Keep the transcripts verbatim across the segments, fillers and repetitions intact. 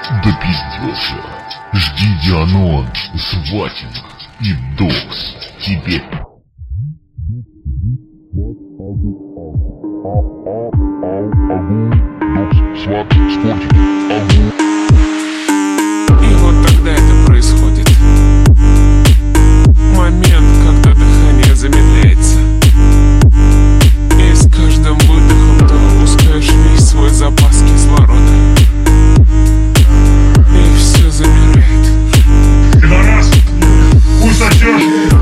Допиздился. Жди Дианон, Сватинг и Докс. Теперь. И вот тогда это происходит. Момент, когда дыхание замедляется. И с каждым выдохом ты выпускаешь весь свой запас кислорода. И все замирает. Пидорас! Хуй сосешь!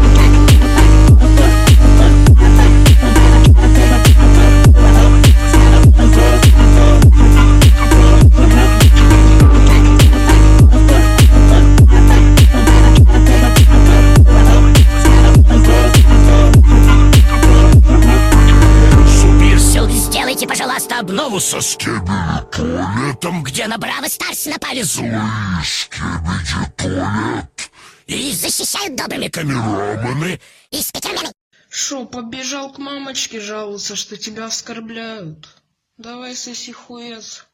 Сделайте, пожалуйста, обнову со Скибиди туалетом, где на Браво Старс напали злые Скибиди туалет, и защищают добрыми камерамами и скатерами. Шо, побежал к мамочке жаловаться, что тебя оскорбляют? Давай соси хуец.